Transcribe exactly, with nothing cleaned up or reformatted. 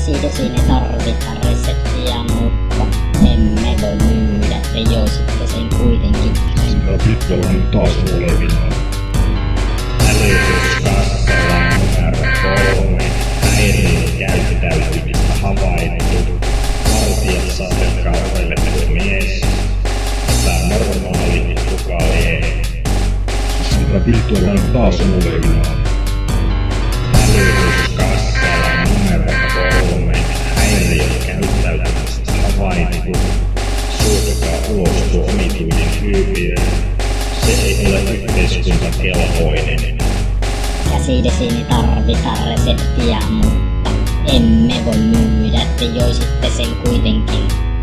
Käsidesiin ei tarvita reseptiä, mutta emme voi myydä, te joisitte sen kuitenkin. Ja Pittolan taas olevinaan. Hälytyskassalla numero kolme. Häiriökäyttäytymistä havaittu. Vartijat saavat kaudellettu mies. Epänormaali, kuka lie. Ja Pittolan taas olevinaan. Hälytyskassalla numero kolme. Häiriökäyttäytymistä havaittu. Suotakaa ulos tuo omituinen hyypiö. Se ei ole yhteiskuntakelpoinen. Käsidesiin ei tarvita reseptiä, mutta emme voi myydä, te joisitte sen kuitenkin.